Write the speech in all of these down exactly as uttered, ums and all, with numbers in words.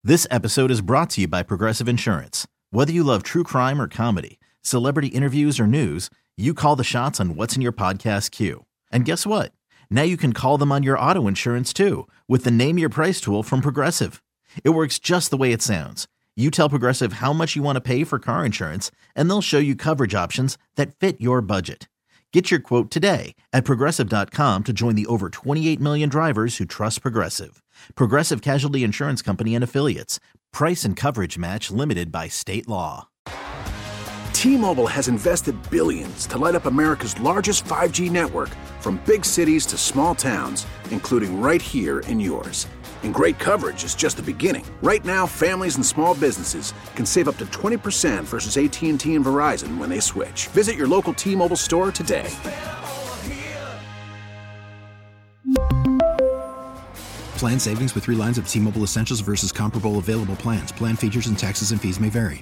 This episode is brought to you by Progressive Insurance. Whether you love true crime or comedy, celebrity interviews or news, you call the shots on what's in your podcast queue. And guess what? Now you can call them on your auto insurance too with the Name Your Price tool from Progressive. It works just the way it sounds. You tell Progressive how much you want to pay for car insurance, and they'll show you coverage options that fit your budget. Get your quote today at Progressive dot com to join the over twenty-eight million drivers who trust Progressive. Progressive Casualty Insurance Company and Affiliates. Price and coverage match limited by state law. T-Mobile has invested billions to light up America's largest five G network, from big cities to small towns, including right here in yours. And great coverage is just the beginning. Right now, families and small businesses can save up to twenty percent versus A T and T and Verizon when they switch. Visit your local T-Mobile store today. Plan savings with three lines of T-Mobile Essentials versus comparable available plans. Plan features and taxes and fees may vary.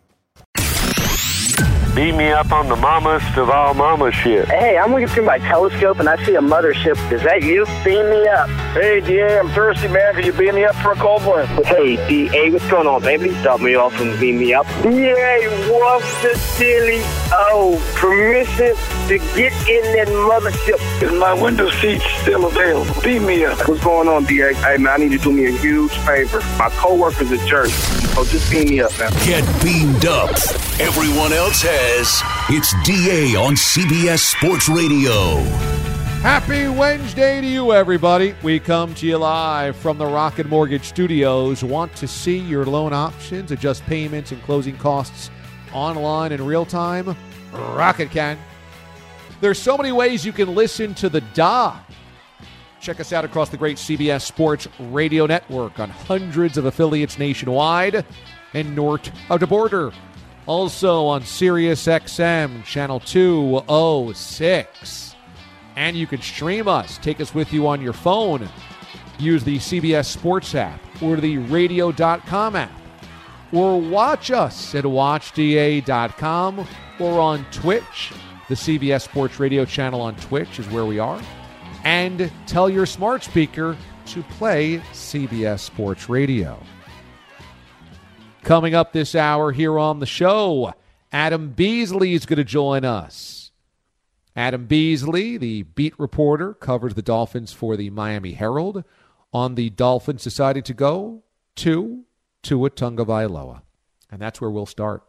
Beat me up on the mamas of all mama shit. Hey, I'm looking through my telescope and I see a mothership. Is that you? Beam me up. Hey, D A, I'm thirsty, man. Can you beam me up for a cold one? Hey, D A, what's going on, baby? Stop me off and beam me up. D A, what's the silly? Oh, permission to get in that mothership. Is my window seat still available? Beam me up. What's going on, D A? Hey, man, I need you to do me a huge favor. My coworker's a jerk. So just beam me up, man. Get beamed up. Everyone else has. It's D A on C B S Sports Radio. Happy Wednesday to you, everybody. We come to you live from the Rocket Mortgage Studios. Want to see your loan options, adjust payments and closing costs online in real time? Rocket can. There's so many ways you can listen to the Doc. Check us out across the great C B S Sports Radio Network on hundreds of affiliates nationwide and north of the border. Also on Sirius X M, channel two oh six. And you can stream us. Take us with you on your phone. Use the C B S Sports app or the radio dot com app. Or watch us at watch D A dot com or on Twitch. The C B S Sports Radio channel on Twitch is where we are. And tell your smart speaker to play C B S Sports Radio. Coming up this hour here on the show, Adam Beasley is going to join us. Adam Beasley, the beat reporter, covers the Dolphins for the Miami Herald, on the Dolphins deciding to go to Tua Tagovailoa. And that's where we'll start.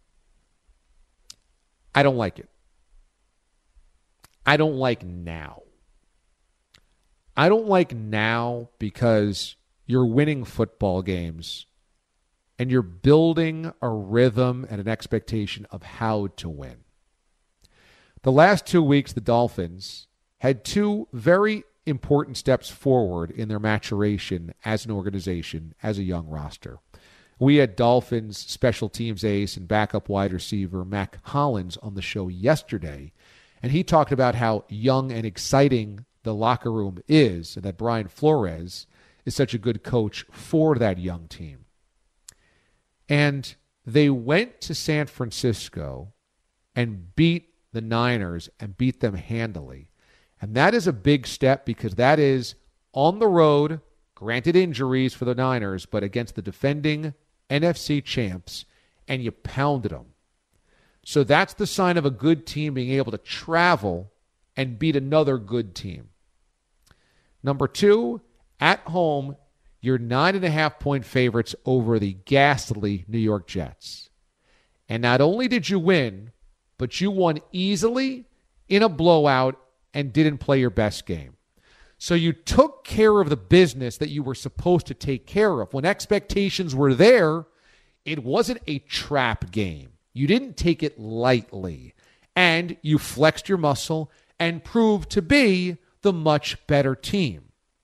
I don't like it. I don't like now. I don't like now because you're winning football games and you're building a rhythm and an expectation of how to win. The last two weeks, the Dolphins had two very important steps forward in their maturation as an organization, as a young roster. We had Dolphins special teams ace and backup wide receiver Mac Hollins on the show yesterday, and he talked about how young and exciting the locker room is and that Brian Flores is such a good coach for that young team. And they went to San Francisco and beat the Niners and beat them handily. And that is a big step because that is on the road, granted injuries for the Niners, but against the defending N F C champs, and you pounded them. So that's the sign of a good team being able to travel and beat another good team. Number two, at home, you're nine and a half point favorites over the ghastly New York Jets. And not only did you win, but you won easily in a blowout and didn't play your best game. So you took care of the business that you were supposed to take care of. When expectations were there, it wasn't a trap game. You didn't take it lightly. And you flexed your muscle and proved to be the much better team.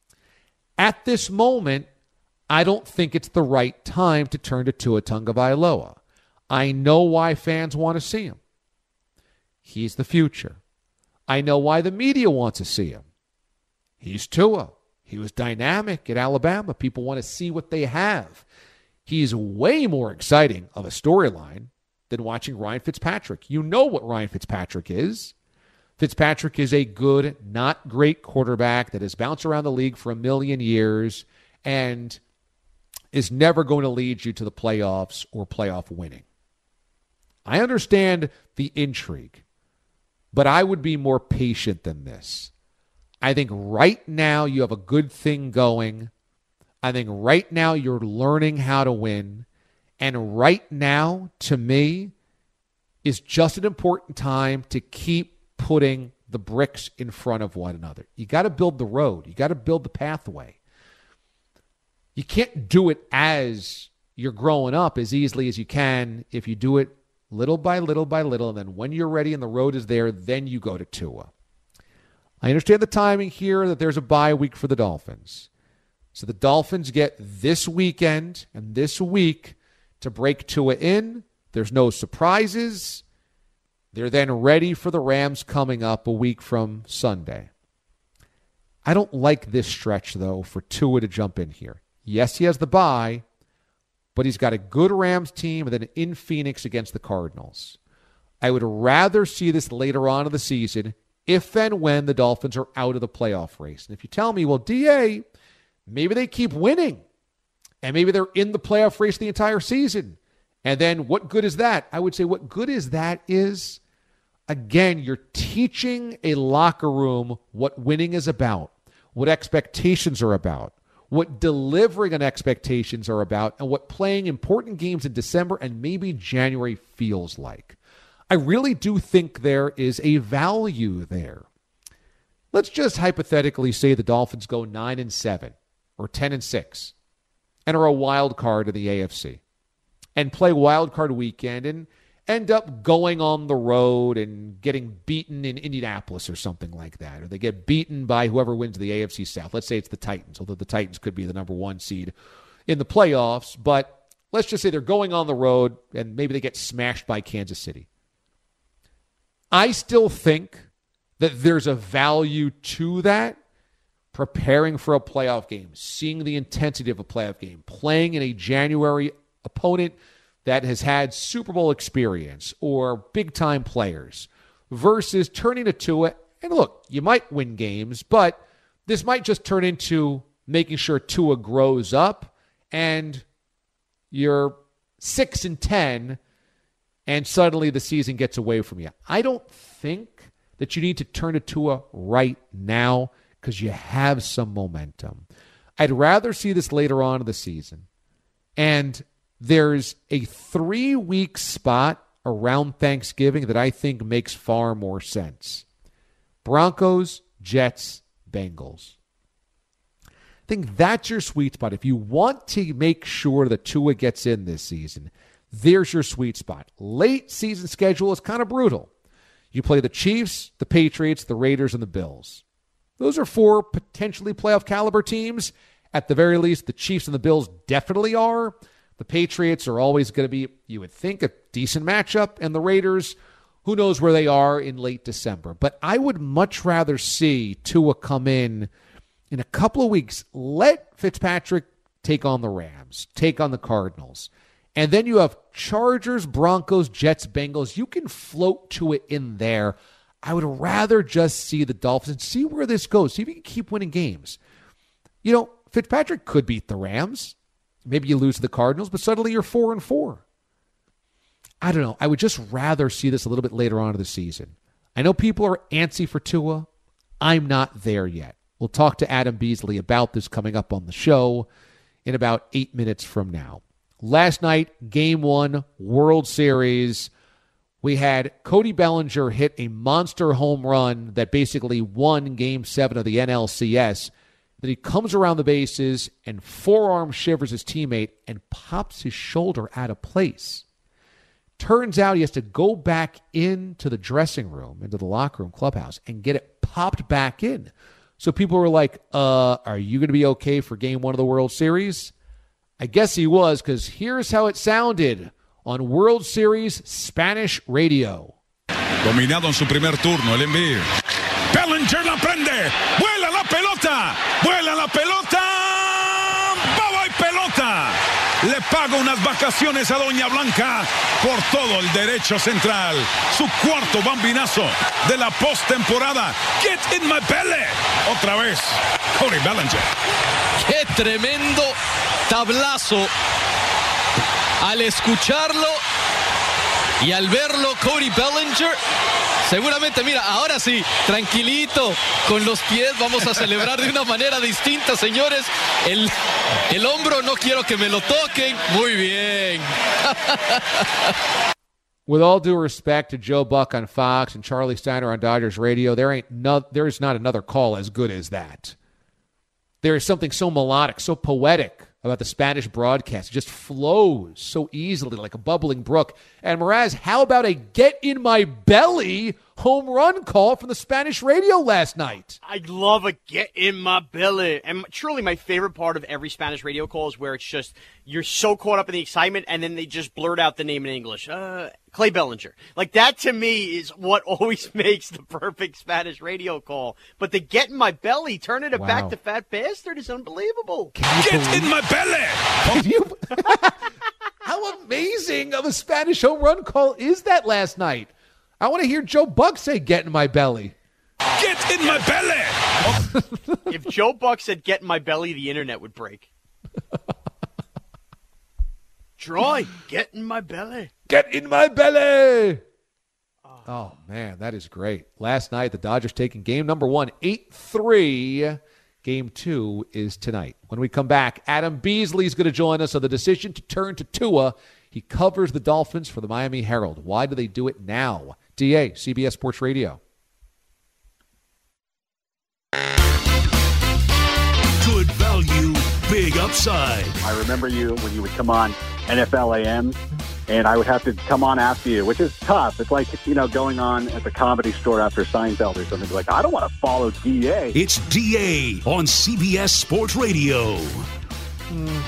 At this moment, I don't think it's the right time to turn to Tua Tagovailoa. I know why fans want to see him. He's the future. I know why the media wants to see him. He's Tua. He was dynamic at Alabama. People want to see what they have. He's way more exciting of a storyline than watching Ryan Fitzpatrick. You know what Ryan Fitzpatrick is. Fitzpatrick is a good, not great quarterback that has bounced around the league for a million years. And is never going to lead you to the playoffs or playoff winning. I understand the intrigue, but I would be more patient than this. I think right now you have a good thing going. I think right now you're learning how to win. And right now, to me, is just an important time to keep putting the bricks in front of one another. You got to build the road. You got to build the pathway. You can't do it as you're growing up as easily as you can if you do it little by little by little, and then when you're ready and the road is there, then you go to Tua. I understand the timing here that there's a bye week for the Dolphins. So the Dolphins get this weekend and this week to break Tua in. There's no surprises. They're then ready for the Rams coming up a week from Sunday. I don't like this stretch, though, for Tua to jump in here. Yes, he has the bye, but he's got a good Rams team and then in Phoenix against the Cardinals. I would rather see this later on in the season if and when the Dolphins are out of the playoff race. And if you tell me, well, D A, maybe they keep winning and maybe they're in the playoff race the entire season. And then what good is that? I would say what good is that is, again, you're teaching a locker room what winning is about, what expectations are about, what delivering on expectations are about, and what playing important games in December and maybe January feels like. I really do think there is a value there. Let's just hypothetically say the Dolphins go nine and seven or ten and six and are a wild card in the A F C and play wild card weekend and end up going on the road and getting beaten in Indianapolis or something like that. Or they get beaten by whoever wins the A F C South. Let's say it's the Titans, although the Titans could be the number one seed in the playoffs. But let's just say they're going on the road and maybe they get smashed by Kansas City. I still think that there's a value to that, preparing for a playoff game, seeing the intensity of a playoff game, playing in a January opponent that has had Super Bowl experience or big-time players versus turning to Tua. And look, you might win games, but this might just turn into making sure Tua grows up and you're six and ten and suddenly the season gets away from you. I don't think that you need to turn to Tua right now because you have some momentum. I'd rather see this later on in the season. And there's a three-week spot around Thanksgiving that I think makes far more sense. Broncos, Jets, Bengals. I think that's your sweet spot. If you want to make sure that Tua gets in this season, there's your sweet spot. Late season schedule is kind of brutal. You play the Chiefs, the Patriots, the Raiders, and the Bills. Those are four potentially playoff caliber teams. At the very least, the Chiefs and the Bills definitely are. The Patriots are always going to be, you would think, a decent matchup. And the Raiders, who knows where they are in late December. But I would much rather see Tua come in in a couple of weeks. Let Fitzpatrick take on the Rams, take on the Cardinals. And then you have Chargers, Broncos, Jets, Bengals. You can float to it in there. I would rather just see the Dolphins and see where this goes. See if you can keep winning games. You know, Fitzpatrick could beat the Rams. Maybe you lose to the Cardinals, but suddenly you're four and four. I don't know. I would just rather see this a little bit later on in the season. I know people are antsy for Tua. I'm not there yet. We'll talk to Adam Beasley about this coming up on the show in about eight minutes from now. Last night, Game one, World Series, we had Cody Bellinger hit a monster home run that basically won Game seven of the N L C S. Then he comes around the bases and forearm shivers his teammate and pops his shoulder out of place. Turns out he has to go back into the dressing room, into the locker room clubhouse, and get it popped back in. So people were like, uh, are you going to be okay for Game one of the World Series? I guess he was, because here's how it sounded on World Series Spanish radio. Dominado en su primer turno, el envío. Bellinger la prende. Vuela la pelota. Vuela la pelota. ¡Baba y pelota! Le paga unas vacaciones a Doña Blanca por todo el derecho central. Su cuarto bambinazo de la postemporada. Get in my belly. Otra vez, Cody Bellinger. ¡Qué tremendo tablazo al escucharlo y al verlo Cody Bellinger. Seguramente, mira, ahora sí, tranquilito, con los pies, vamos a celebrar de una manera distinta, señores. El, el hombro no quiero que me lo toquen. Muy bien. With all due respect to Joe Buck on Fox and Charlie Steiner on Dodgers Radio, there ain't no, there is not another call as good as that. There is something so melodic, so poetic about the Spanish broadcast. It just flows so easily like a bubbling brook. And Mraz, how about a get in my belly home run call from the Spanish radio last night? I love a get in my belly. And truly my favorite part of every Spanish radio call is where it's just, you're so caught up in the excitement and then they just blurt out the name in English. Uh, Clay Bellinger. Like that to me is what always makes the perfect Spanish radio call. But the get in my belly, turning it wow. back to fat bastard is unbelievable. Get believe- in my belly. Can you- How amazing of a Spanish home run call is that last night? I want to hear Joe Buck say get in my belly. Get in my belly. If Joe Buck said get in my belly, the internet would break. Troy, get in my belly. Get in my belly. Oh. oh, man, that is great. Last night, the Dodgers taking game number one, eight three. Game two is tonight. When we come back, Adam Beasley is going to join us on the decision to turn to Tua. He covers the Dolphins for the Miami Herald. Why do they do it now? D A, C B S Sports Radio. Good value, big upside. I remember you when you would come on N F L A M, and I would have to come on after you, which is tough. It's like, you know, going on at the Comedy Store after Seinfeld or something. Like, I don't want to follow D A. It's D A on C B S Sports Radio. Mm,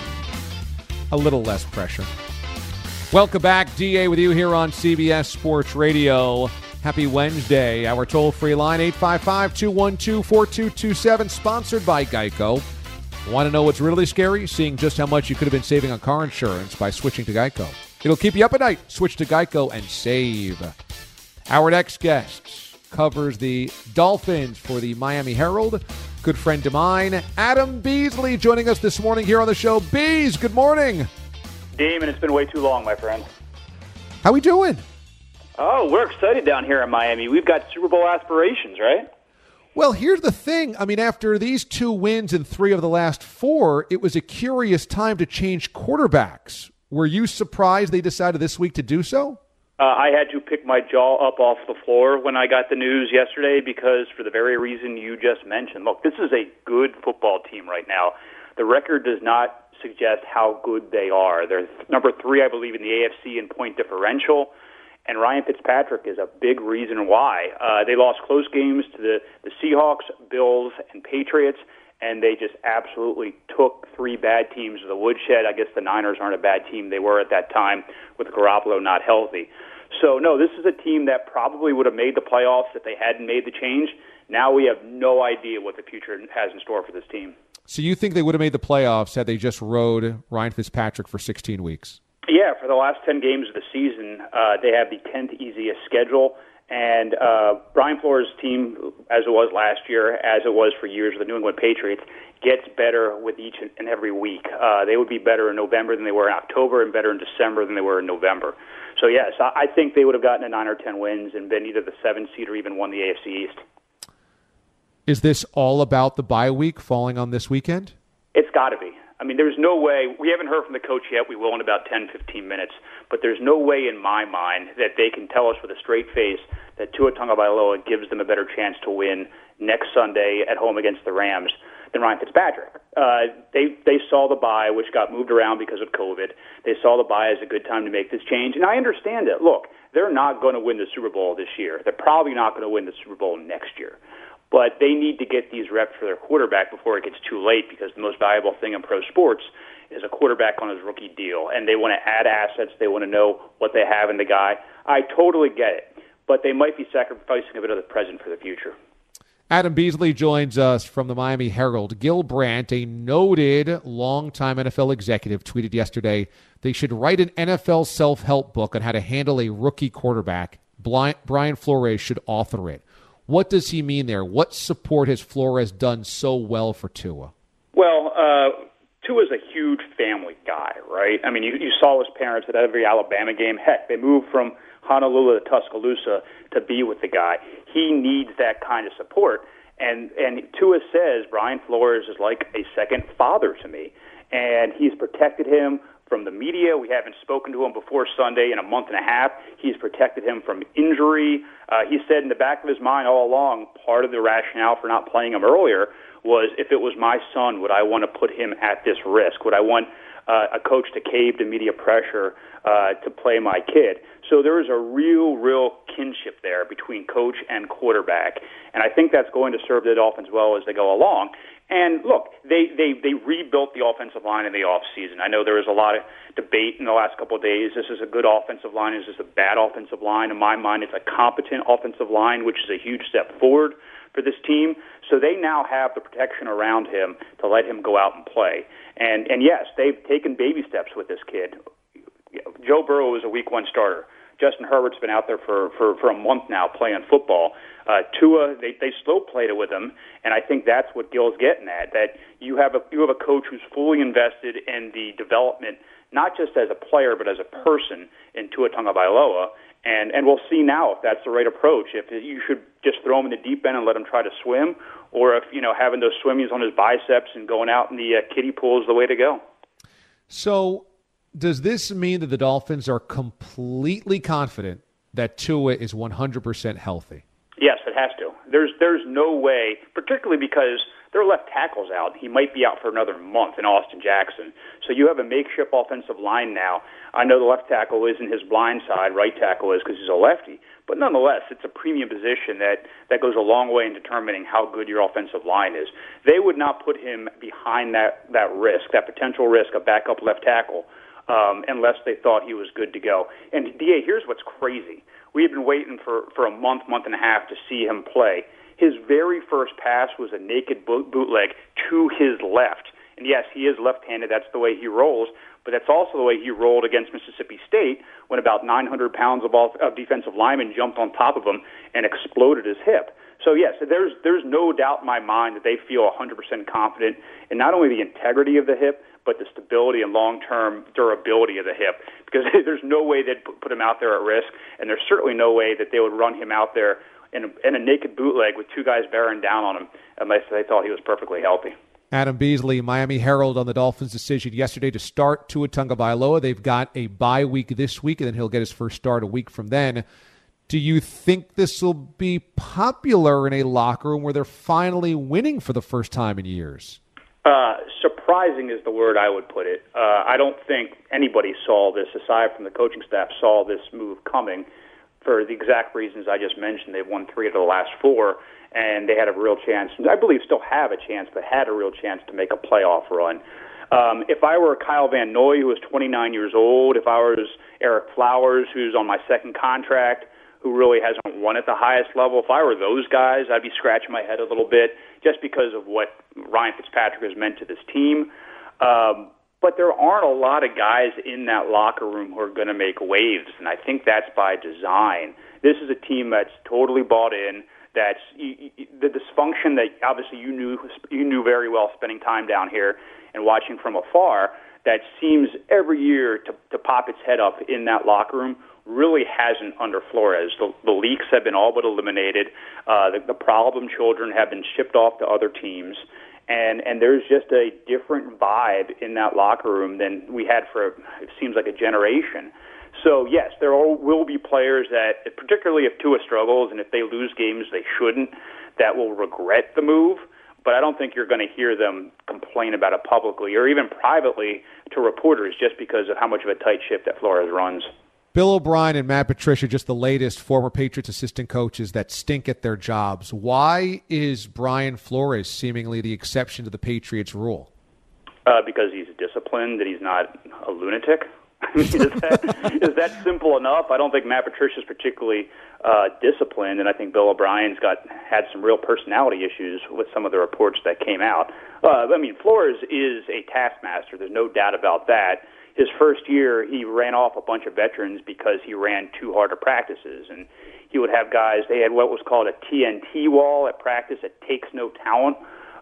a little less pressure. Welcome back. D A with you here on C B S Sports Radio. Happy Wednesday. Our toll-free line, eight five five, two one two, four two two seven, sponsored by Geico. Want to know what's really scary? Seeing just how much you could have been saving on car insurance by switching to Geico. It'll keep you up at night. Switch to Geico and save. Our next guest covers the Dolphins for the Miami Herald. Good friend of mine, Adam Beasley, joining us this morning here on the show. Bees, good morning. Damon, it's been way too long, my friend. How we doing? Oh, we're excited down here in Miami. We've got Super Bowl aspirations, right? Well, here's the thing. I mean, after these two wins and three of the last four, it was a curious time to change quarterbacks. Were you surprised they decided this week to do so? Uh, I had to pick my jaw up off the floor when I got the news yesterday because for the very reason you just mentioned. Look, this is a good football team right now. The record does not suggest how good they are. They're number three, I believe, in the A F C in point differential. And Ryan Fitzpatrick is a big reason why. Uh, they lost close games to the, the Seahawks, Bills, and Patriots, and they just absolutely took three bad teams to the woodshed. I guess the Niners aren't a bad team. They were at that time with Garoppolo not healthy. So, no, this is a team that probably would have made the playoffs if they hadn't made the change. Now we have no idea what the future has in store for this team. So you think they would have made the playoffs had they just rode Ryan Fitzpatrick for sixteen weeks? Yeah, for the last ten games of the season, uh, they have the tenth easiest schedule. And uh, Brian Flores' team, as it was last year, as it was for years with the New England Patriots, gets better with each and every week. Uh, they would be better in November than they were in October and better in December than they were in November. So, yes, I think they would have gotten a nine or ten wins and been either the seventh seed or even won the A F C East. Is this all about the bye week falling on this weekend? It's got to be. I mean, there's no way. We haven't heard from the coach yet. We will in about ten, fifteen minutes. But there's no way in my mind that they can tell us with a straight face that Tua Tagovailoa gives them a better chance to win next Sunday at home against the Rams than Ryan Fitzpatrick. Uh, they they saw the bye, which got moved around because of COVID. They saw the bye as a good time to make this change. And I understand it. Look, they're not going to win the Super Bowl this year. They're probably not going to win the Super Bowl next year. But they need to get these reps for their quarterback before it gets too late because the most valuable thing in pro sports is a quarterback on his rookie deal. And they want to add assets. They want to know what they have in the guy. I totally get it. But they might be sacrificing a bit of the present for the future. Adam Beasley joins us from the Miami Herald. Gil Brandt, a noted longtime N F L executive, tweeted yesterday they should write an N F L self-help book on how to handle a rookie quarterback. Brian Flores should author it. What does he mean there? What support has Flores done so well for Tua? Well, uh, Tua's a huge family guy, right? I mean, you, you saw his parents at every Alabama game. Heck, they moved from Honolulu to Tuscaloosa to be with the guy. He needs that kind of support. And, and Tua says Brian Flores is like a second father to me. And he's protected him from the media. We haven't spoken to him before Sunday in a month and a half. He's protected him from injury. Uh, he said in the back of his mind all along, part of the rationale for not playing him earlier was if it was my son, would I want to put him at this risk? Would I want uh, a coach to cave to media pressure uh, to play my kid? So there is a real, real kinship there between coach and quarterback. And I think that's going to serve the Dolphins well as they go along. And look, they, they, they rebuilt the offensive line in the offseason. I know there was a lot of debate in the last couple of days. This is a good offensive line. Is this a bad offensive line? In my mind, it's a competent offensive line, which is a huge step forward for this team. So they now have the protection around him to let him go out and play. And, and yes, they've taken baby steps with this kid. Joe Burrow is a week one starter. Justin Herbert's been out there for, for, for a month now playing football. Uh, Tua, they, they slow played it with him, and I think that's what Gil's getting at, that you have a you have a coach who's fully invested in the development, not just as a player, but as a person in Tua Tagovailoa, and, and we'll see now if that's the right approach, if you should just throw him in the deep end and let him try to swim, or if, you know, having those swimmies on his biceps and going out in the uh, kiddie pool is the way to go. So does this mean that the Dolphins are completely confident that Tua is one hundred percent healthy? Yes, it has to. There's there's no way, particularly because their left tackle's out. He might be out for another month in Austin Jackson. So you have a makeshift offensive line now. I know the left tackle isn't his blind side, right tackle is because he's a lefty. But nonetheless, it's a premium position that, that goes a long way in determining how good your offensive line is. They would not put him behind that, that risk, that potential risk of backup left tackle, um, unless they thought he was good to go. And, D A, here's what's crazy. We have been waiting for, for a month, month and a half to see him play. His very first pass was a naked bootleg to his left. And yes, he is left-handed. That's the way he rolls. But that's also the way he rolled against Mississippi State when about nine hundred pounds of, all, of defensive linemen jumped on top of him and exploded his hip. So, yes, there's there's no doubt in my mind that they feel one hundred percent confident in not only the integrity of the hip, but the stability and long-term durability of the hip, because there's no way they'd put him out there at risk, and there's certainly no way that they would run him out there in a, in a naked bootleg with two guys bearing down on him unless they thought he was perfectly healthy. Adam Beasley, Miami Herald, on the Dolphins' decision yesterday to start Tua Tagovailoa. They've got a bye week this week, and then he'll get his first start a week from then. Do you think this will be popular in a locker room where they're finally winning for the first time in years? Uh, surprising is the word I would put it. Uh, I don't think anybody saw this, aside from the coaching staff, saw this move coming for the exact reasons I just mentioned. They've won three of the last four, and they had a real chance, I believe still have a chance, but had a real chance to make a playoff run. Um, if I were Kyle Van Noy, who was twenty-nine years old, if I was Eric Flowers, who's on my second contract, who really hasn't won at the highest level, if I were those guys, I'd be scratching my head a little bit just because of what Ryan Fitzpatrick has meant to this team. Um, but there aren't a lot of guys in that locker room who are going to make waves, and I think that's by design. This is a team that's totally bought in. That's you, you, the dysfunction that obviously you knew you knew very well spending time down here and watching from afar, that seems every year to, to pop its head up in that locker room, really hasn't under Flores. The, the leaks have been all but eliminated. Uh, the, the problem children have been shipped off to other teams. And, and there's just a different vibe in that locker room than we had for, it seems like, a generation. So, yes, there are, will be players that, particularly if Tua struggles and if they lose games they shouldn't, that will regret the move. But I don't think you're going to hear them complain about it publicly or even privately to reporters just because of how much of a tight ship that Flores runs. Bill O'Brien and Matt Patricia, just the latest former Patriots assistant coaches that stink at their jobs. Why is Brian Flores seemingly the exception to the Patriots rule? Uh, because he's disciplined and he's not a lunatic. I mean, is, that, is that simple enough? I don't think Matt Patricia's particularly uh, disciplined, and I think Bill O'Brien's got had some real personality issues with some of the reports that came out. Uh, I mean, Flores is a taskmaster. There's no doubt about that. His first year, he ran off a bunch of veterans because he ran too hard at practices. And he would have guys, they had what was called a T N T wall at practice, that takes no talent.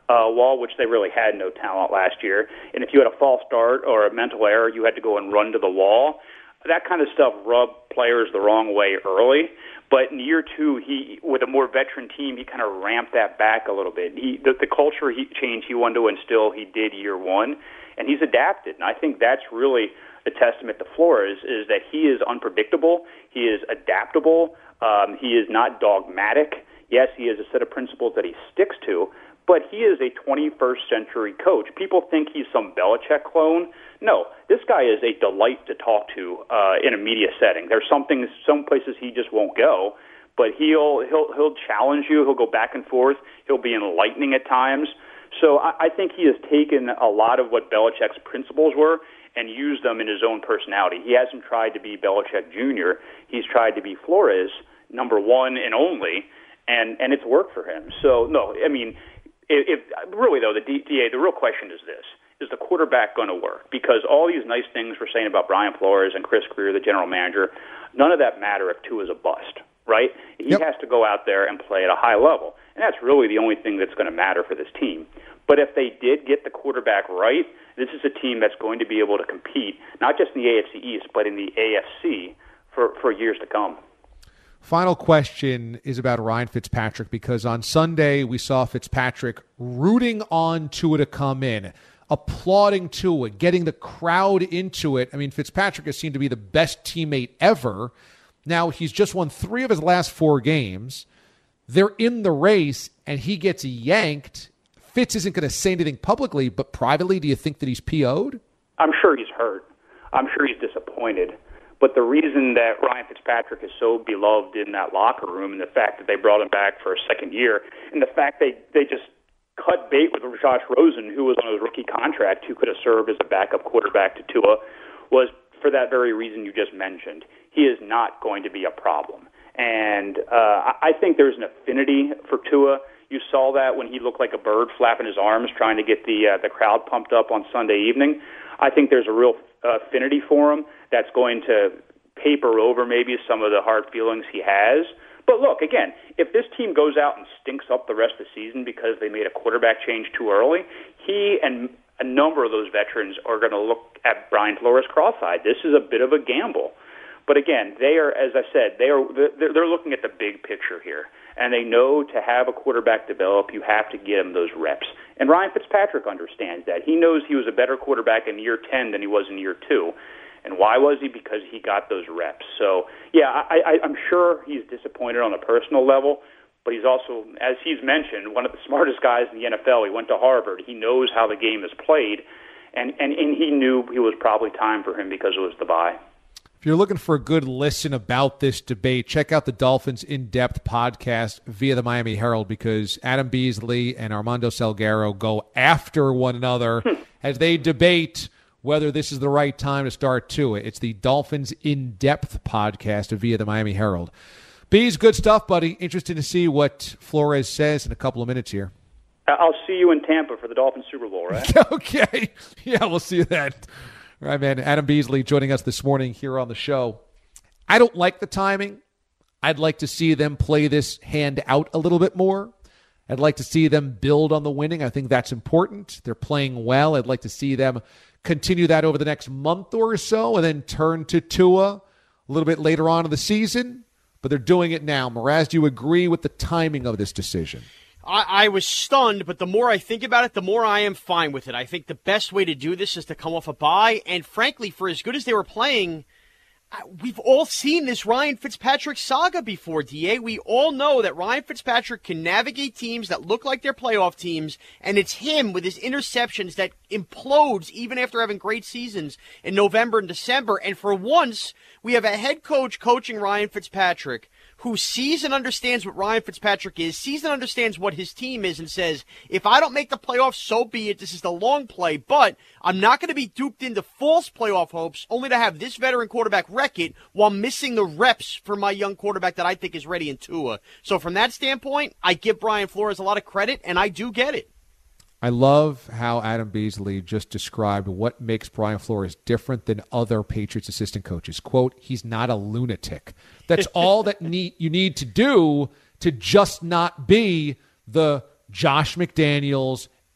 uh, wall, which they really had no talent last year. And if you had a false start or a mental error, you had to go and run to the wall. That kind of stuff rubbed players the wrong way early. But in year two, he with a more veteran team, he kind of ramped that back a little bit. He, the, the culture he, change he wanted to instill, he did year one, and he's adapted. And I think that's really the testament to Flores, is that he is unpredictable, he is adaptable, um, he is not dogmatic. Yes, he has a set of principles that he sticks to, but he is a twenty-first century coach. People think he's some Belichick clone. No, this guy is a delight to talk to uh, in a media setting. There's some things, some places he just won't go, but he'll he'll he'll challenge you. He'll go back and forth. He'll be enlightening at times. So I, I think he has taken a lot of what Belichick's principles were and used them in his own personality. He hasn't tried to be Belichick Junior He's tried to be Flores, number one and only, and and it's worked for him. So no, I mean. If, if really though, the D A, the real question is this: is the quarterback going to work? Because all these nice things we're saying about Brian Flores and Chris Grier, the general manager, none of that matter if Tua is a bust, right? He yep. has to go out there and play at a high level, and that's really the only thing that's going to matter for this team. But if they did get the quarterback right, this is a team that's going to be able to compete not just in the A F C East, but in the A F C for for years to come. Final question is about Ryan Fitzpatrick, because on Sunday we saw Fitzpatrick rooting on Tua to come in, applauding Tua, getting the crowd into it. I mean, Fitzpatrick has seemed to be the best teammate ever. Now, he's just won three of his last four games. They're in the race, and he gets yanked. Fitz isn't going to say anything publicly, but privately, do you think that he's P O'd? I'm sure he's hurt. I'm sure he's disappointed. But the reason that Ryan Fitzpatrick is so beloved in that locker room, and the fact that they brought him back for a second year, and the fact they, they just cut bait with Josh Rosen, who was on his rookie contract, who could have served as a backup quarterback to Tua, was for that very reason you just mentioned. He is not going to be a problem. And uh, I think there's an affinity for Tua. You saw that when he looked like a bird flapping his arms trying to get the uh, the crowd pumped up on Sunday evening. I think there's a real uh, affinity for him that's going to paper over maybe some of the hard feelings he has. But look, again, if this team goes out and stinks up the rest of the season because they made a quarterback change too early, he and a number of those veterans are going to look at Brian Flores cross-eyed. This is a bit of a gamble. But again, they are, as I said, they are they're looking at the big picture here, and they know to have a quarterback develop, you have to get him those reps. And Ryan Fitzpatrick understands that. He knows he was a better quarterback in year ten than he was in year two. And why was he? Because he got those reps. So, yeah, I, I, I'm sure he's disappointed on a personal level, but he's also, as he's mentioned, one of the smartest guys in the N F L. He went to Harvard. He knows how the game is played, and, and, and he knew it was probably time for him because it was the bye. If you're looking for a good listen about this debate, check out the Dolphins In-Depth podcast via the Miami Herald, because Adam Beasley and Armando Salguero go after one another as they debate whether this is the right time to start Tua. It's the Dolphins In-Depth podcast via the Miami Herald. Bees, good stuff, buddy. Interested to see what Flores says in a couple of minutes here. I'll see you in Tampa for the Dolphins Super Bowl, right? Okay. Yeah, we'll see that. All right, man. Adam Beasley joining us this morning here on the show. I don't like the timing. I'd like to see them play this hand out a little bit more. I'd like to see them build on the winning. I think that's important. They're playing well. I'd like to see them continue that over the next month or so and then turn to Tua a little bit later on in the season. But they're doing it now. Mraz, do you agree with the timing of this decision? I, I was stunned, but the more I think about it, the more I am fine with it. I think the best way to do this is to come off a bye, and frankly, for as good as they were playing, we've all seen this Ryan Fitzpatrick saga before, D A. We all know that Ryan Fitzpatrick can navigate teams that look like they're playoff teams, and it's him with his interceptions that implodes even after having great seasons in November and December. And for once, we have a head coach coaching Ryan Fitzpatrick who sees and understands what Ryan Fitzpatrick is, sees and understands what his team is, and says, if I don't make the playoffs, so be it. This is the long play, but I'm not going to be duped into false playoff hopes only to have this veteran quarterback wreck it while missing the reps for my young quarterback that I think is ready in Tua. So from that standpoint, I give Brian Flores a lot of credit, and I do get it. I love how Adam Beasley just described what makes Brian Flores different than other Patriots assistant coaches. Quote, he's not a lunatic. That's all that need, you need to do to just not be the Josh McDaniels,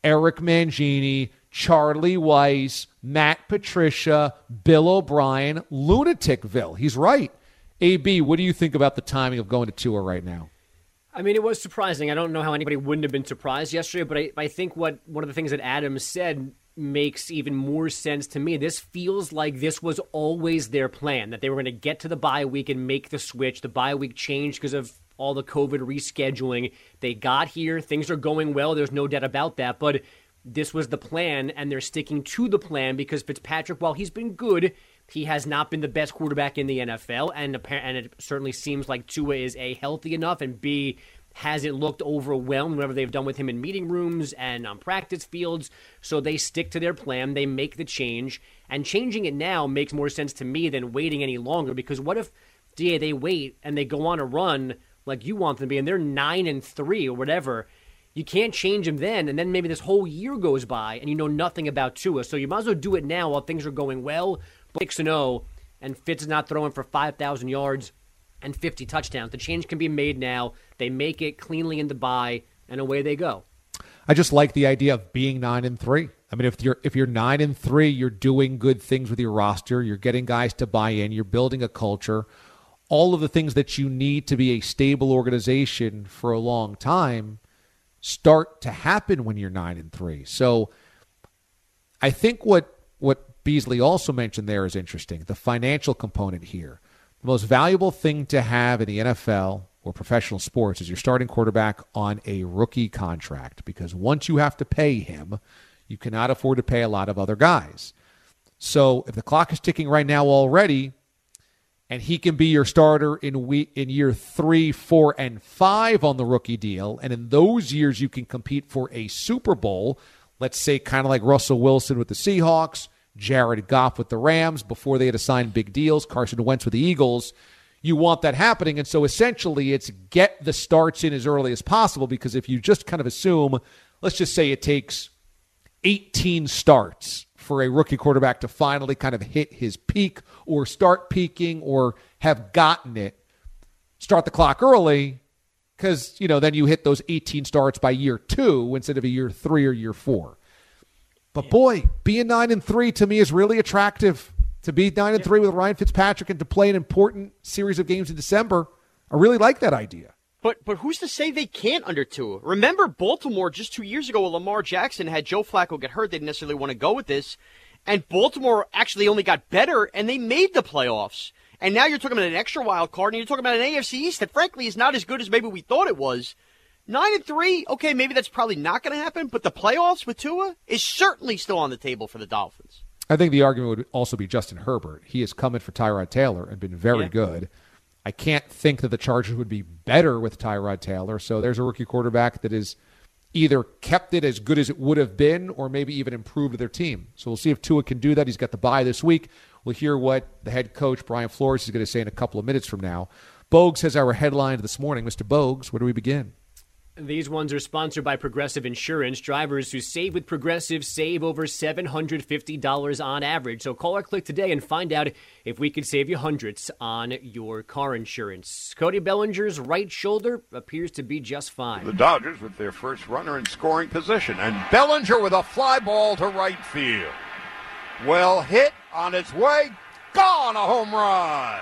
Eric Mangini, Charlie Weiss, Matt Patricia, Bill O'Brien, Lunaticville. He's right. A B, what do you think about the timing of going to Tua right now? I mean, it was surprising. I don't know how anybody wouldn't have been surprised yesterday, but I, I think what one of the things that Adam said makes even more sense to me. This feels like this was always their plan, that they were going to get to the bye week and make the switch. The bye week changed because of all the COVID rescheduling. They got here. Things are going well. There's no doubt about that, but this was the plan, and they're sticking to the plan because Fitzpatrick, while he's been good, he has not been the best quarterback in the N F L, and, and it certainly seems like Tua is A, healthy enough, and B, hasn't looked overwhelmed whatever they've done with him in meeting rooms and on practice fields. So they stick to their plan. They make the change, and changing it now makes more sense to me than waiting any longer, because what if, D A, they wait and they go on a run like you want them to be, and they're nine and three or whatever. You can't change him then, and then maybe this whole year goes by, and you know nothing about Tua. So you might as well do it now while things are going well. six and oh, and Fitz is not throwing for five thousand yards and fifty touchdowns. The change can be made now. They make it cleanly in the bye, and away they go. I just like the idea of being nine and three. I mean, if you're if you're nine and three, you're doing good things with your roster. You're getting guys to buy in. You're building a culture. All of the things that you need to be a stable organization for a long time start to happen when you're nine and three. So I think what what Beasley also mentioned there is interesting. The financial component here. The most valuable thing to have in the N F L or professional sports is your starting quarterback on a rookie contract, because once you have to pay him, you cannot afford to pay a lot of other guys. So if the clock is ticking right now already, and he can be your starter in week, in year three, four, and five on the rookie deal, and in those years you can compete for a Super Bowl, let's say kind of like Russell Wilson with the Seahawks, Jared Goff with the Rams before they had to sign big deals, Carson Wentz with the Eagles. You want that happening, and so essentially it's get the starts in as early as possible, because if you just kind of assume, let's just say it takes eighteen starts for a rookie quarterback to finally kind of hit his peak or start peaking or have gotten it, start the clock early, because, you know, then you hit those eighteen starts by year two instead of a year three or year four. But boy, being nine and three to me is really attractive. To be nine and three with Ryan Fitzpatrick and to play an important series of games in December, I really like that idea. But but who's to say they can't under Tua? Remember Baltimore just two years ago when Lamar Jackson had Joe Flacco get hurt. They didn't necessarily want to go with this. And Baltimore actually only got better, and they made the playoffs. And now you're talking about an extra wild card, and you're talking about an A F C East that, frankly, is not as good as maybe we thought it was. Nine and three, okay, maybe that's probably not going to happen, but the playoffs with Tua is certainly still on the table for the Dolphins. I think the argument would also be Justin Herbert. He has come in for Tyrod Taylor and been very yeah. good. I can't think that the Chargers would be better with Tyrod Taylor, so there's a rookie quarterback that is either kept it as good as it would have been or maybe even improved their team. So we'll see if Tua can do that. He's got the bye this week. We'll hear what the head coach, Brian Flores, is going to say in a couple of minutes from now. Bogues has our headline this morning. Mister Bogues, where do we begin? These ones are sponsored by Progressive Insurance. Drivers who save with Progressive save over seven hundred fifty dollars on average. So call or click today and find out if we could save you hundreds on your car insurance. Cody Bellinger's right shoulder appears to be just fine. The Dodgers with their first runner in scoring position. And Bellinger with a fly ball to right field. Well hit, on its way, gone, a home run.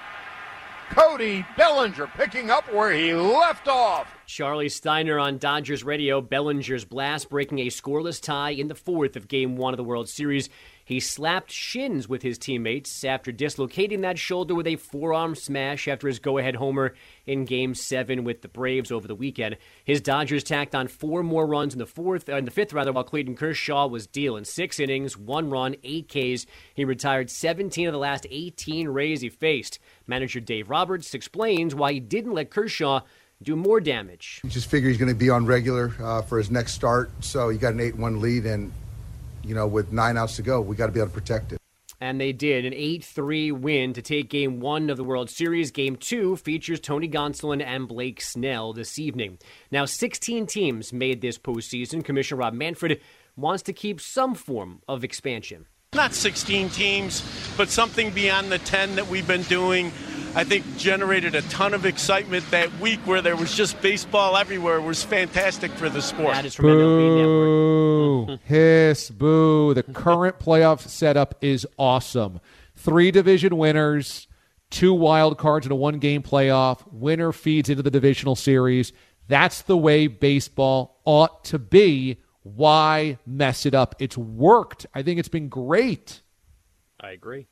Cody Bellinger picking up where he left off. Charlie Steiner on Dodgers radio. Bellinger's blast breaking a scoreless tie in the fourth of Game one of the World Series. He slapped shins with his teammates after dislocating that shoulder with a forearm smash after his go-ahead homer in Game seven with the Braves over the weekend. His Dodgers tacked on four more runs in the fourth, uh, in the fifth rather, while Clayton Kershaw was dealing six innings, one run, eight Ks. He retired seventeen of the last eighteen Rays he faced. Manager Dave Roberts explains why he didn't let Kershaw do more damage. Just figure he's going to be on regular uh, for his next start. So you got an eight one lead, and, you know, with nine outs to go, we got to be able to protect it. And they did, an eight three win to take Game one of the World Series. Game two features Tony Gonsolin and Blake Snell this evening. Now, sixteen teams made this postseason. Commissioner Rob Manfred wants to keep some form of expansion. Not sixteen teams, but something beyond the ten that we've been doing. I think generated a ton of excitement that week where there was just baseball everywhere. It was fantastic for the sport. That is from M L B Network. Hiss, boo. The current playoff setup is awesome. Three division winners, two wild cards in a one-game playoff. Winner feeds into the divisional series. That's the way baseball ought to be. Why mess it up? It's worked. I think it's been great. I agree.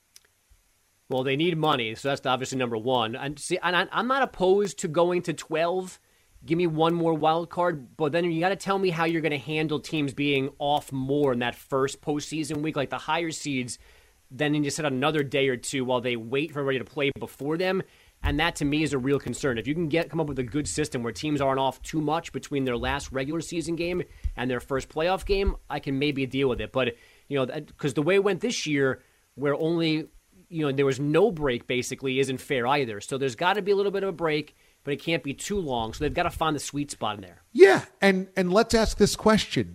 Well, they need money, so that's obviously number one. And see, and I, I'm not opposed to going to twelve. Give me one more wild card, but then you got to tell me how you're going to handle teams being off more in that first postseason week, like the higher seeds. Then you just sit on another day or two while they wait for everybody to play before them. And that, to me, is a real concern. If you can get come up with a good system where teams aren't off too much between their last regular season game and their first playoff game, I can maybe deal with it. But, you know, because the way it went this year, where only, you know, there was no break, basically, isn't fair either. So there's got to be a little bit of a break, but it can't be too long. So they've got to find the sweet spot in there. Yeah, and, and let's ask this question.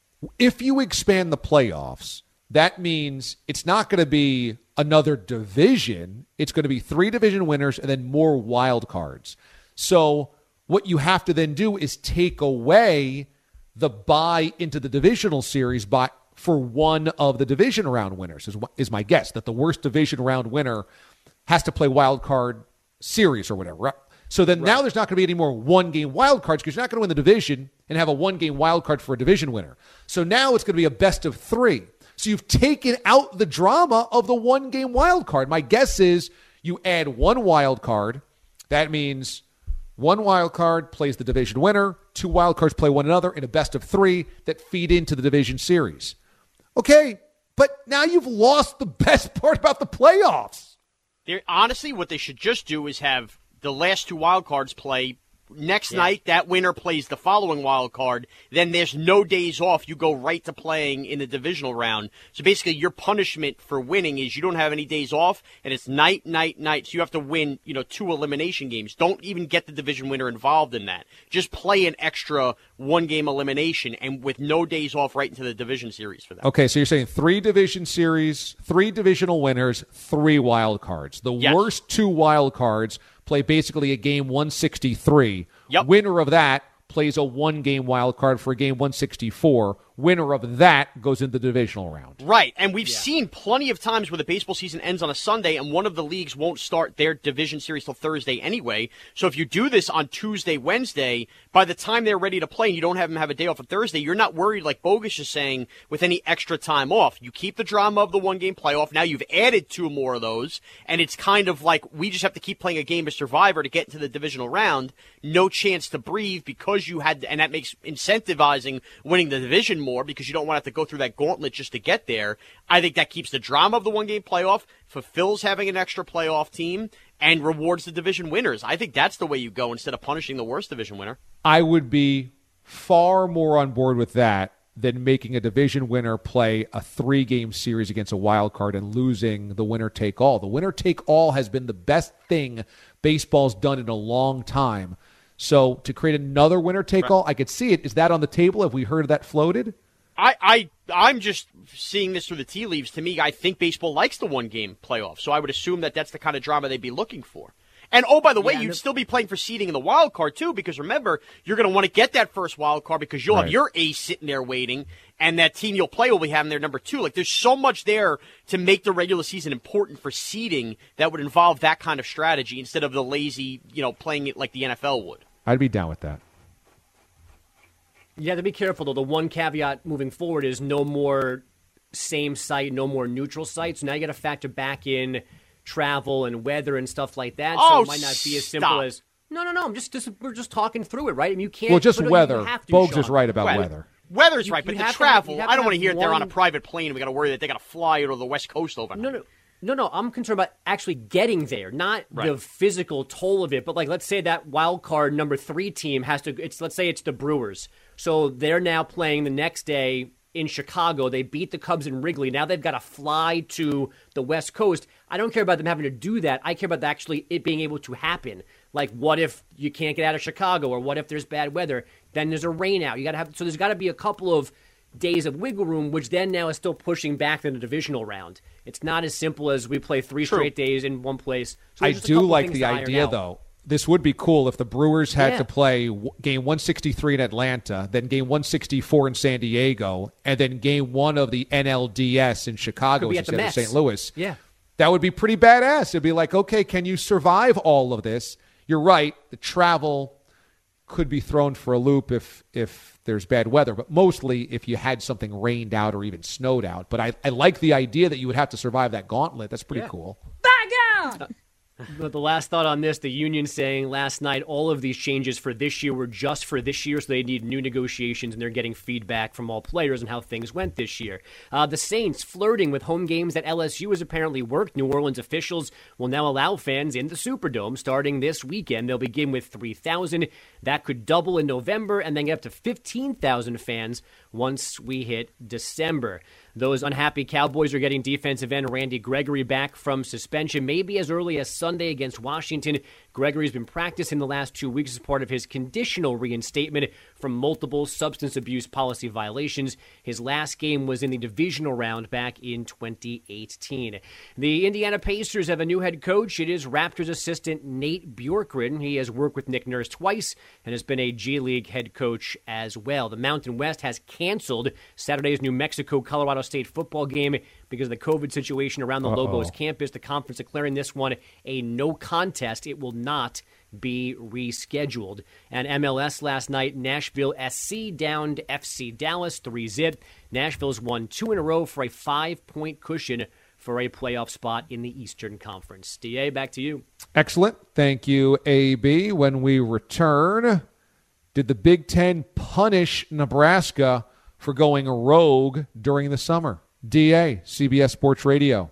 If you expand the playoffs, that means it's not going to be another division. It's going to be three division winners and then more wild cards. So what you have to then do is take away the bye into the divisional series by for one of the division round winners, is, is my guess, that the worst division round winner has to play wild card series or whatever. Right? So then right. now there's not going to be any more one-game wild cards because you're not going to win the division and have a one-game wild card for a division winner. So now it's going to be a best of three. So you've taken out the drama of the one-game wild card. My guess is you add one wild card. That means one wild card plays the division winner. Two wild cards play one another in a best of three that feed into the division series. Okay, but now you've lost the best part about the playoffs. They're, honestly, what they should just do is have the last two wild cards play next yeah. night. That winner plays the following wild card. Then there's no days off. You go right to playing in the divisional round. So basically, your punishment for winning is you don't have any days off, and it's night, night, night. So you have to win, you know, two elimination games. Don't even get the division winner involved in that. Just play an extra one-game elimination, and with no days off, right into the division series for that. Okay, so you're saying three division series, three divisional winners, three wild cards. The yes. worst two wild cards play basically a game one sixty-three. Yep. Winner of that plays a one-game wild card for a game one sixty-four. Winner of that goes into the divisional round. Right, and we've yeah. seen plenty of times where the baseball season ends on a Sunday and one of the leagues won't start their division series till Thursday anyway. So if you do this on Tuesday, Wednesday, by the time they're ready to play and you don't have them have a day off on Thursday, you're not worried, like Bogus is saying, with any extra time off. You keep the drama of the one-game playoff. Now you've added two more of those, and it's kind of like we just have to keep playing a game of Survivor to get into the divisional round. No chance to breathe because you had, and that makes incentivizing winning the division more because you don't want to have to go through that gauntlet just to get there. I think that keeps the drama of the one-game playoff, fulfills having an extra playoff team, and rewards the division winners. I think that's the way you go instead of punishing the worst division winner. I would be far more on board with that than making a division winner play a three-game series against a wild card and losing the winner-take-all. The winner-take-all has been the best thing baseball's done in a long time. So to create another winner-take-all, right. I could see it. Is that on the table? Have we heard of that floated? I, I, I'm just seeing this through the tea leaves. To me, I think baseball likes the one-game playoff, so I would assume that that's the kind of drama they'd be looking for. And, oh, by the way, yeah, you'd the... still be playing for seeding in the wild card, too, because remember, you're going to want to get that first wild card because you'll right. have your ace sitting there waiting, and that team you'll play will be having their number two. Like, there's so much there to make the regular season important for seeding that would involve that kind of strategy instead of the lazy, you know, playing it like the N F L would. I'd be down with that. You have to be careful, though. The one caveat moving forward is no more same site, no more neutral sites. So now you got to factor back in travel and weather and stuff like that. Oh, so it might not be as simple stop. as no, no, no. I'm just, just we're just talking through it, right? I mean, you can't. Well, just but weather. You have to, Bogues Sean. is right about weather. weather. Weather's You- right, you but the have to travel, have- you have I to don't want to have hear it. They're on a one- private plane. We got to worry that they got to fly to the West Coast overnight. No, no. No, no, I'm concerned about actually getting there, not Right. the physical toll of it. But like, let's say that wild card number three team has to. It's let's say it's the Brewers, so they're now playing the next day in Chicago. They beat the Cubs in Wrigley. Now they've got to fly to the West Coast. I don't care about them having to do that. I care about actually it being able to happen. Like, what if you can't get out of Chicago, or what if there's bad weather? Then there's a rain out. You got to have. So there's got to be a couple of days of wiggle room, which then now is still pushing back in the divisional round. It's not as simple as we play three True. straight days in one place. So I there's just a do couple like things the to iron idea, out. though. This would be cool if the Brewers had Yeah. to play w- game one sixty-three in Atlanta, then game one sixty-four in San Diego, and then game one of the N L D S in Chicago Could be at the instead of Mets. Saint Louis. Yeah. That would be pretty badass. It'd be like, okay, can you survive all of this? You're right. The travel could be thrown for a loop if if there's bad weather, but mostly if you had something rained out or even snowed out. But I, I like the idea that you would have to survive that gauntlet. That's pretty Yeah. cool. But the last thought on this, the union saying last night all of these changes for this year were just for this year, so they need new negotiations, and they're getting feedback from all players on how things went this year. Uh, the Saints flirting with home games that L S U has apparently worked. New Orleans officials will now allow fans in the Superdome starting this weekend. They'll begin with three thousand. That could double in November and then get up to fifteen thousand fans once we hit December. Those unhappy Cowboys are getting defensive end Randy Gregory back from suspension, maybe as early as Sunday against Washington. Gregory's been practicing the last two weeks as part of his conditional reinstatement from multiple substance abuse policy violations. His last game was in the divisional round back in twenty eighteen. The Indiana Pacers have a new head coach. It is Raptors assistant Nate Bjorkgren. He has worked with Nick Nurse twice and has been a G League head coach as well. The Mountain West has canceled Saturday's New Mexico-Colorado State football game because of the COVID situation around the Uh-oh. Lobos campus. The conference declaring this one a no contest. It will not be rescheduled. And M L S last night, Nashville S C downed F C Dallas three zip. Nashville's won two in a row for a five-point cushion for a playoff spot in the Eastern Conference. D A, back to you. Excellent. Thank you, A B. When we return, did the Big Ten punish Nebraska for going rogue during the summer? D A, C B S Sports Radio.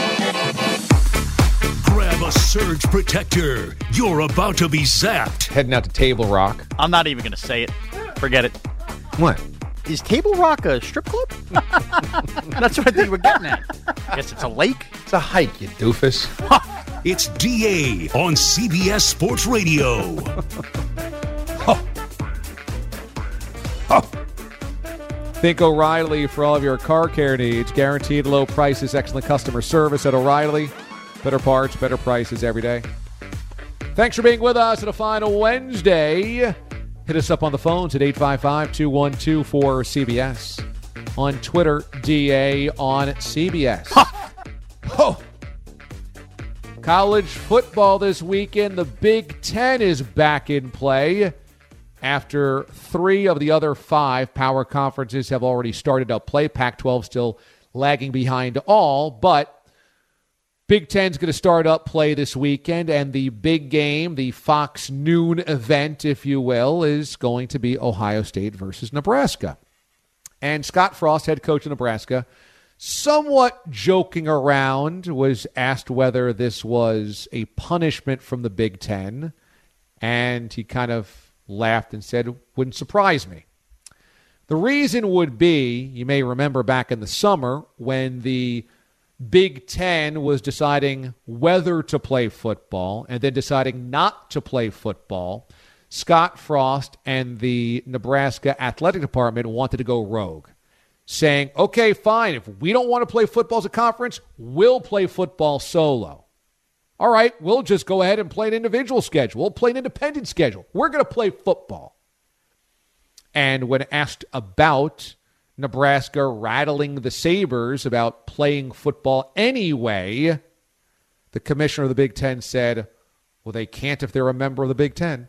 Grab a surge protector. You're about to be zapped. Heading out to Table Rock. I'm not even going to say it. Forget it. What? Is Table Rock a strip club? That's what I think we're getting at. I guess it's a lake. It's a hike, you doofus. It's D A on C B S Sports Radio. Think O'Reilly for all of your car care needs. Guaranteed low prices, excellent customer service at O'Reilly. Better parts, better prices every day. Thanks for being with us on a final Wednesday. Hit us up on the phones at eight five five, two one two, four C B S. On Twitter, D A on C B S. Oh. College football this weekend. The Big Ten is back in play. After three of the other five power conferences have already started up play, Pac twelve still lagging behind all, but Big Ten's going to start up play this weekend, and the big game, the Fox noon event, if you will, is going to be Ohio State versus Nebraska. And Scott Frost, head coach of Nebraska, somewhat joking around, was asked whether this was a punishment from the Big Ten, and he kind of laughed and said, wouldn't surprise me. The reason would be, you may remember back in the summer when the Big Ten was deciding whether to play football and then deciding not to play football, Scott Frost and the Nebraska athletic department wanted to go rogue, saying, okay, fine, if we don't want to play football as a conference, we'll play football solo. All right, we'll just go ahead and play an individual schedule. We'll play an independent schedule. We're going to play football. And when asked about Nebraska rattling the sabers about playing football anyway, the commissioner of the Big Ten said, well, they can't if they're a member of the Big Ten.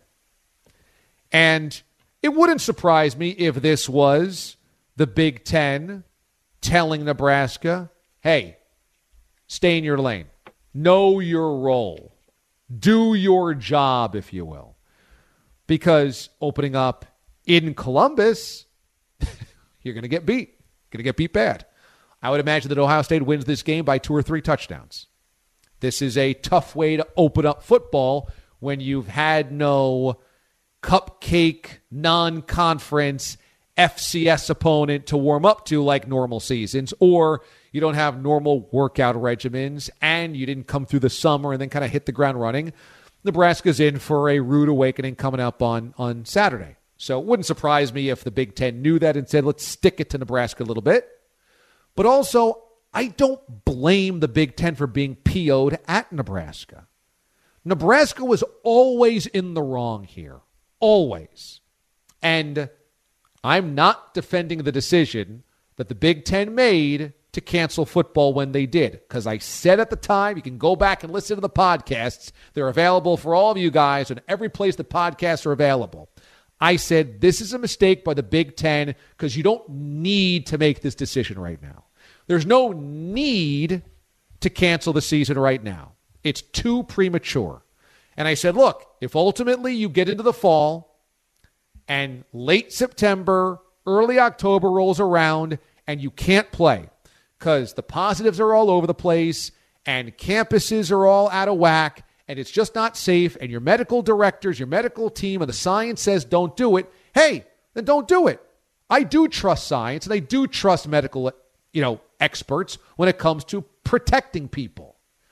And it wouldn't surprise me if this was the Big Ten telling Nebraska, hey, stay in your lane. Know your role. Do your job, if you will. Because opening up in Columbus, you're going to get beat. Going to get beat bad. I would imagine that Ohio State wins this game by two or three touchdowns. This is a tough way to open up football when you've had no cupcake, non-conference F C S opponent to warm up to like normal seasons, or you don't have normal workout regimens, and you didn't come through the summer and then kind of hit the ground running. Nebraska's in for a rude awakening coming up on, on Saturday. So it wouldn't surprise me if the Big Ten knew that and said, let's stick it to Nebraska a little bit. But also, I don't blame the Big Ten for being P O'd at Nebraska. Nebraska was always in the wrong here. Always. And I'm not defending the decision that the Big Ten made to cancel football when they did. Because I said at the time, you can go back and listen to the podcasts. They're available for all of you guys in every place the podcasts are available. I said, this is a mistake by the Big Ten because you don't need to make this decision right now. There's no need to cancel the season right now. It's too premature. And I said, look, if ultimately you get into the fall and late September, early October rolls around and you can't play because the positives are all over the place and campuses are all out of whack and it's just not safe and your medical directors, your medical team, and the science says don't do it, hey, then don't do it. I do trust science and I do trust medical, you know, experts when it comes to protecting people.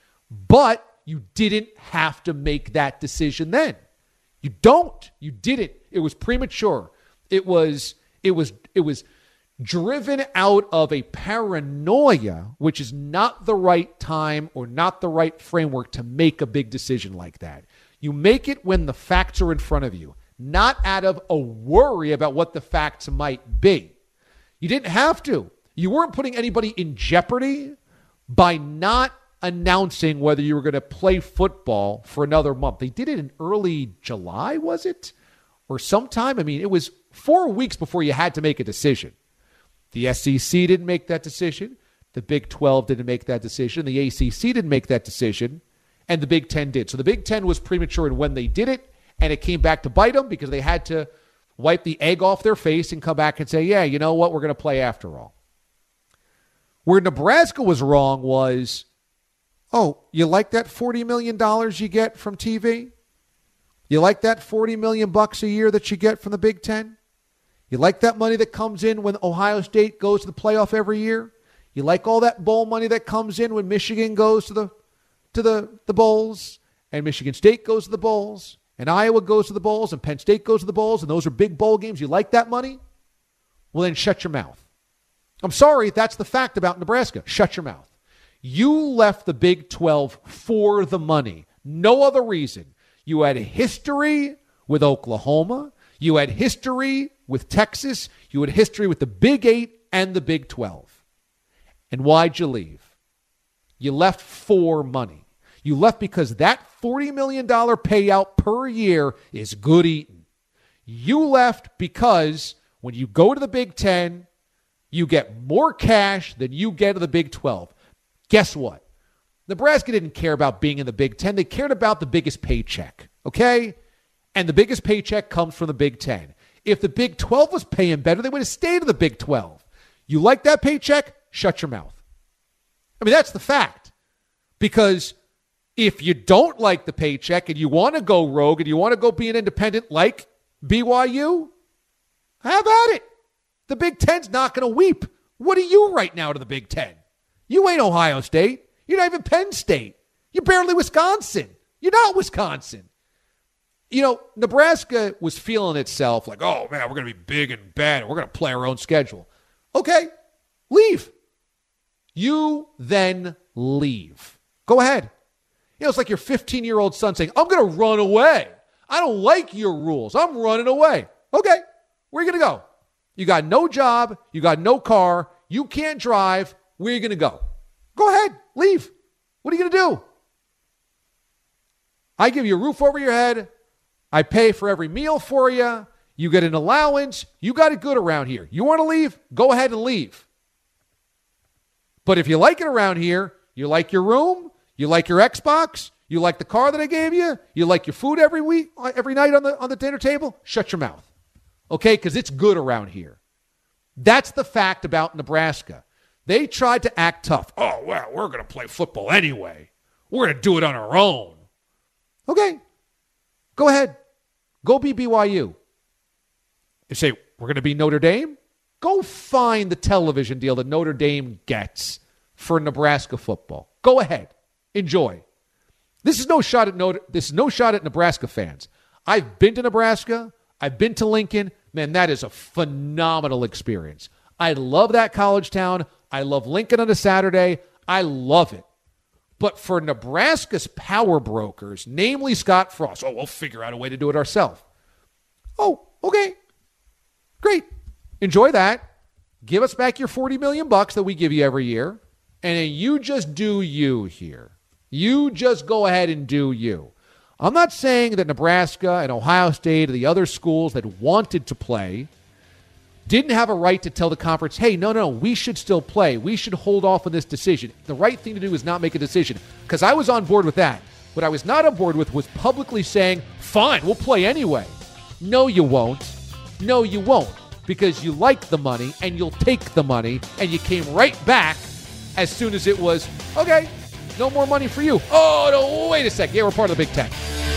But you didn't have to make that decision then. You don't. You didn't. It was premature. It was it was it was driven out of a paranoia, which is not the right time or not the right framework to make a big decision like that. You make it when the facts are in front of you, not out of a worry about what the facts might be. You didn't have to. You weren't putting anybody in jeopardy by not announcing whether you were going to play football for another month. They did it in early July, was it? Or sometime? I mean, it was four weeks before you had to make a decision. The S E C didn't make that decision. The Big twelve didn't make that decision. The A C C didn't make that decision. And the Big Ten did. So the Big Ten was premature in when they did it, and it came back to bite them because they had to wipe the egg off their face and come back and say, yeah, you know what? We're going to play after all. Where Nebraska was wrong was, oh, you like that forty million dollars you get from T V? You like that forty million dollars bucks a year that you get from the Big Ten? You like that money that comes in when Ohio State goes to the playoff every year? You like all that bowl money that comes in when Michigan goes to the to the, the bowls, and Michigan State goes to the bowls, and Iowa goes to the bowls, and Penn State goes to the bowls, and those are big bowl games? You like that money? Well, then shut your mouth. I'm sorry, that's the fact about Nebraska. Shut your mouth. You left the Big twelve for the money. No other reason. You had a history with Oklahoma. You had history with Texas. You had history with the Big Eight and the Big twelve. And why'd you leave? You left for money. You left because that forty million dollars payout per year is good eating. You left because when you go to the Big Ten, you get more cash than you get in the Big twelve. Guess what? Nebraska didn't care about being in the Big Ten. They cared about the biggest paycheck, okay? And the biggest paycheck comes from the Big Ten. If the Big twelve was paying better, they would have stayed in the Big twelve. You like that paycheck? Shut your mouth. I mean, that's the fact. Because if you don't like the paycheck and you want to go rogue and you want to go be an independent like B Y U, have at it. The Big Ten's not going to weep. What are you right now to the Big Ten? You ain't Ohio State. You're not even Penn State. You're barely Wisconsin. You're not Wisconsin. You know, Nebraska was feeling itself like, oh, man, we're going to be big and bad, and we're going to play our own schedule. Okay, leave. You then leave. Go ahead. You know, it's like your fifteen-year-old son saying, I'm going to run away. I don't like your rules. I'm running away. Okay, where are you going to go? You got no job. You got no car. You can't drive. Where are you going to go? Go ahead. Leave. What are you going to do? I give you a roof over your head. I pay for every meal for you. You get an allowance. You got it good around here. You want to leave? Go ahead and leave. But if you like it around here, you like your room, you like your Xbox, you like the car that I gave you, you like your food every week, every night on the on the dinner table, shut your mouth. Okay? Because it's good around here. That's the fact about Nebraska. They tried to act tough. Oh, well, we're going to play football anyway. We're going to do it on our own. Okay. Go ahead. Go be B Y U. You say, we're going to be Notre Dame? Go find the television deal that Notre Dame gets for Nebraska football. Go ahead. Enjoy. This is no shot at Notre, this is no shot at Nebraska fans. I've been to Nebraska. I've been to Lincoln. Man, that is a phenomenal experience. I love that college town. I love Lincoln on a Saturday. I love it. But for Nebraska's power brokers, namely Scott Frost, oh, we'll figure out a way to do it ourselves. Oh, okay. Great. Enjoy that. Give us back your forty million bucks that we give you every year. And then you just do you here. You just go ahead and do you. I'm not saying that Nebraska and Ohio State or the other schools that wanted to play didn't have a right to tell the conference, hey, no, no, we should still play. We should hold off on this decision. The right thing to do is not make a decision, because I was on board with that. What I was not on board with was publicly saying, fine, we'll play anyway. No, you won't. No, you won't, because you like the money and you'll take the money, and you came right back as soon as it was, okay, no more money for you. Oh, no, wait a sec. Yeah, we're part of the Big Ten.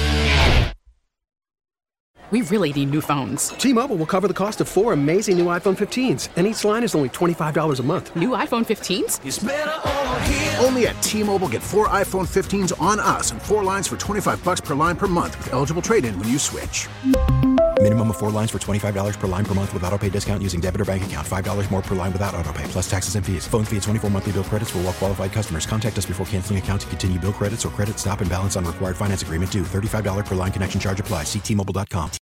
We really need new phones. T-Mobile will cover the cost of four amazing new iPhone fifteens, and each line is only twenty-five dollars a month. New iPhone fifteens? It's better over here. Only at T-Mobile, get four iPhone fifteens on us and four lines for twenty-five dollars per line per month with eligible trade-in when you switch. Minimum of four lines for twenty-five dollars per line per month with autopay discount using debit or bank account. five dollars more per line without autopay, plus taxes and fees. Phone fee at twenty-four monthly bill credits for well-qualified customers. Contact us before canceling account to continue bill credits or credit stop and balance on required finance agreement due. thirty-five dollars per line connection charge applies. See T Mobile dot com.